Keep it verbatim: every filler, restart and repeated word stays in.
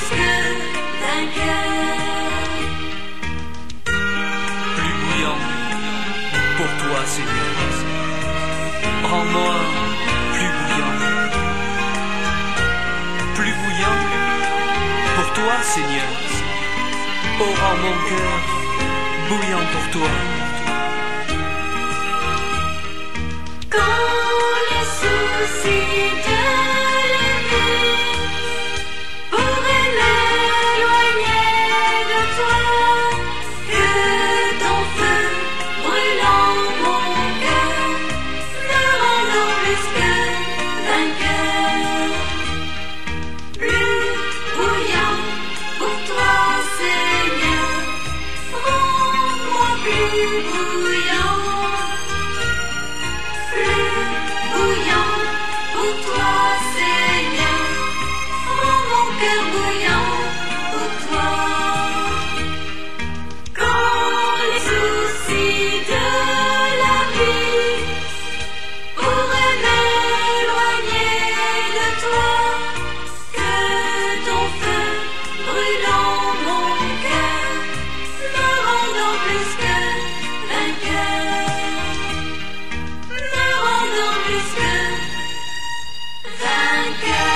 plus que vainqueur. Plus bouillant pour toi, Seigneur. Rends-moi plus bouillant. Plus bouillant pour toi, Seigneur. Oh, rends mon cœur bouillant pour toi. Quand les soucis de la vie pourraient m'éloigner de toi, que ton feu brûlant mon cœur me rendant plus que vainqueur. Plus bouillant pour toi, Seigneur, rends-moi plus bouillant. Plus bouillant pour toi, Seigneur, rends mon cœur bouillant pour toi. Quand les soucis de la vie pourraient m'éloigner de toi, que ton feu brûlant mon cœur me rendant plus que vainqueur. Plus que vainqueur.